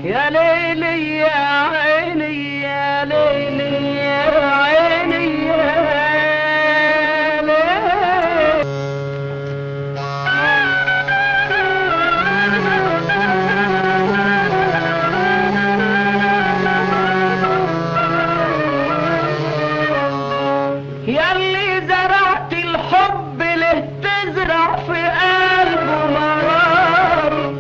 يا ليلي يا عيني يا ليلي يا عيني يا ليلي. ياللي زرعت الحب له تزرع في قلبه مرار،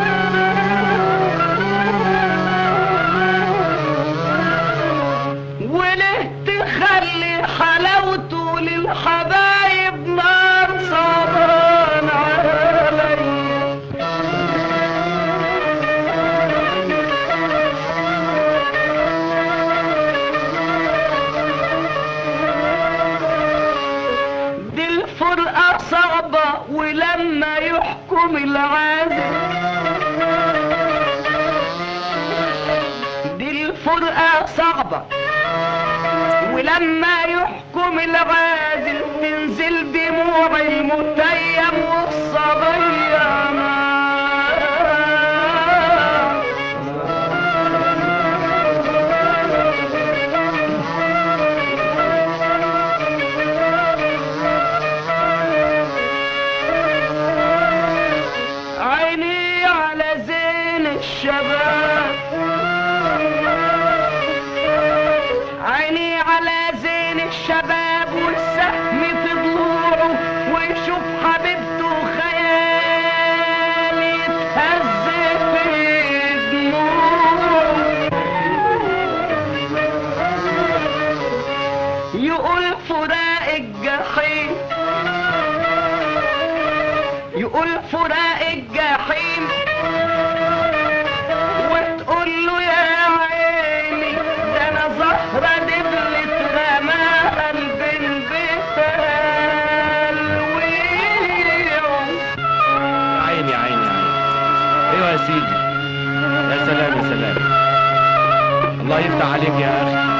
وله تخلي حلاوته للحبايب نار صبران عليا. دي الفرقة صعبة ولما يحكم العازل، دي الفرقة صعبة ولما يحكم العازل تنزل دموع المتيم والصبية عيني على زين الشباب، عيني على زين الشباب والسهم في ضلوعه ويشوف حبيبته خيال يتهز في دموعه. يقول فراق الجحيم، يقول فراق الجحيم، وتقول له يا عيني ده انا زهرة دبلت غماها البن بتلويعه. عيني عيني عيني. ايوه يا سيدي، يا سلام يا سلام، الله يفتح عليك يا اخي.